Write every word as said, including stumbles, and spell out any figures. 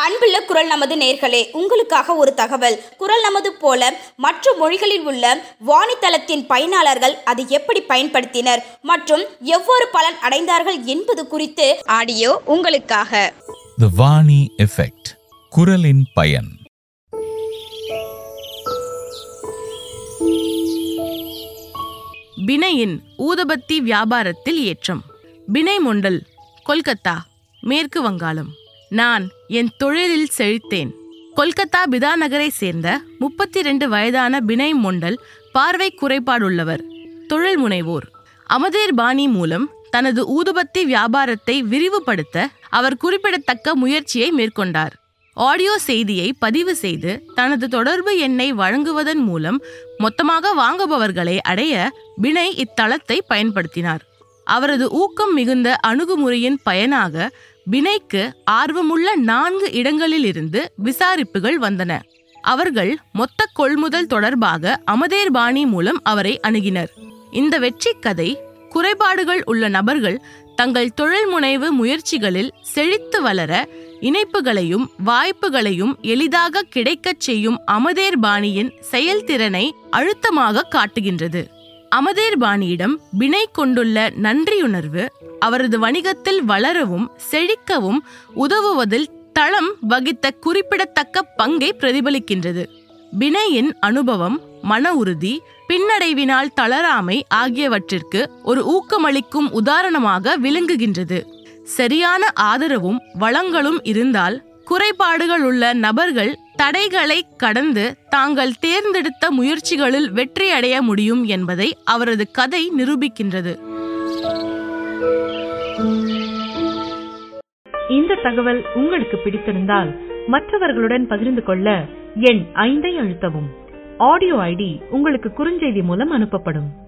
அன்புள்ள குரல் நமது நேர்களே, உங்களுக்காக ஒரு தகவல். குரல் நமது போல மற்ற மொழிகளில் உள்ள வாணித்தளத்தின் பயனாளர்கள் அதை எப்படி பயன்படுத்தினர் மற்றும் எவ்வாறு பலன் அடைந்தார்கள் என்பது குறித்து ஆடியோ உங்களுக்காக. The வாணி எஃபெக்ட், குரலின் பயன். பிணையின் ஊதுபத்தி வியாபாரத்தில் ஏற்றம். பிணை மொண்டல், கொல்கத்தா, மேற்கு வங்காளம். நான் என் தொழிலில் செழித்தேன். கொல்கத்தா பிதா நகரை சேர்ந்த முப்பத்தி இரண்டு வயதான பிணை மொண்டல் பார்வை குறைபாடுள்ளவர், தொழில் முனைவோர். அமதேர் பாணி மூலம் தனது ஊதுபத்தி வியாபாரத்தை விரிவுபடுத்த அவர் குறிப்பிடத்தக்க முயற்சியை மேற்கொண்டார். ஆடியோ செய்தியை பதிவு செய்து தனது தொடர்பு எண்ணை வழங்குவதன் மூலம் மொத்தமாக வாங்குபவர்களை அடைய பிணை இத்தளத்தை பயன்படுத்தினார். அவரது ஊக்கம் மிகுந்த அணுகுமுறையின் பயனாக பிணைக்கு ஆர்வமுள்ள நான்கு இடங்களிலிருந்து விசாரிப்புகள் வந்தன. அவர்கள் மொத்த கொள்முதல் தொடர்பாக அமதேர் பாணி மூலம் அவரை அணுகினர். இந்த வெற்றி கதை குறைபாடுகள் உள்ள நபர்கள் தங்கள் தொழில் முனைவு முயற்சிகளில் செழித்து வளர இணைப்புகளையும் வாய்ப்புகளையும் எளிதாக கிடைக்கச் செய்யும் அமதேர் பாணியின் செயல்திறனை அழுத்தமாக காட்டுகின்றது. அமதேர் பாணியிடம் பிணை கொண்டுள்ள நன்றியுணர்வு அவரது வணிகத்தில் வளரவும் செழிக்கவும் உதவுவதில் தளம் வகித்த குறிப்பிடத்தக்க பங்கை பிரதிபலிக்கின்றது. பிணையின் அனுபவம், மன உறுதி, பின்னடைவினால் தளராமை ஆகியவற்றிற்கு ஒரு ஊக்கமளிக்கும் உதாரணமாக விளங்குகின்றது. சரியான ஆதரவும் வளங்களும் இருந்தால் குறைபாடுகள் உள்ள நபர்கள் தடைகளை கடந்து தாங்கள் தேர்ந்தெடுத்த முயற்சிகளில் வெற்றி அடைய முடியும் என்பதை அவரது கதை நிரூபிக்கின்றது. இந்த தகவல் உங்களுக்கு பிடித்திருந்தால் மற்றவர்களுடன் பகிர்ந்து கொள்ள எண் ஐந்தை அழுத்தவும். ஆடியோ ஐடி உங்களுக்கு குறுஞ்செய்தி மூலம் அனுப்பப்படும்.